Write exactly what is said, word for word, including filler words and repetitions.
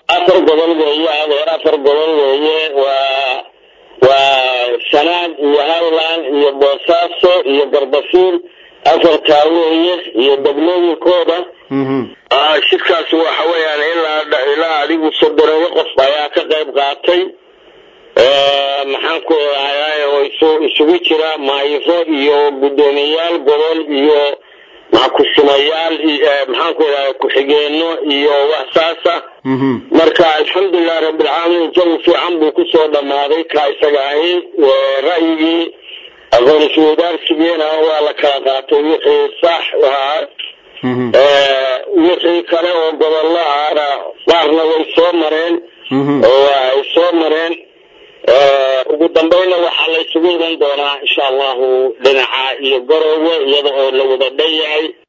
afar gobol weeye adeer afar gobol weeye waa waa sanad iyo hawlan iyo boosaaso iyo garbafuul afar taaweeye iyo degmooyinkooda ah shirkaas waxa weeyaan ilaa ilaa adigu soddon qof ayaa ka qayb qaatay ee maxaan ku leeyahay oo isugu jira maayifo iyo gudoomiyaal gobol iyo maxkumayaal maxaan ku leeyahay ku xigeenno iyo waxsaasa marka alxamdulillah rabbil alamin jawi fiican buu ku soo dhamaaday ka isaga ahay ra'yigii aqoonsi wadaarsigeena waa la kala qaatay wixii sax ah ee wixii kale oo gobolada qaarna way soo mareen oo ay soo mareen ugu dambeeyna waxa la isugu iman doonaa insha Allah dhinaca iyo garoowe iyada oo la wada dhayahay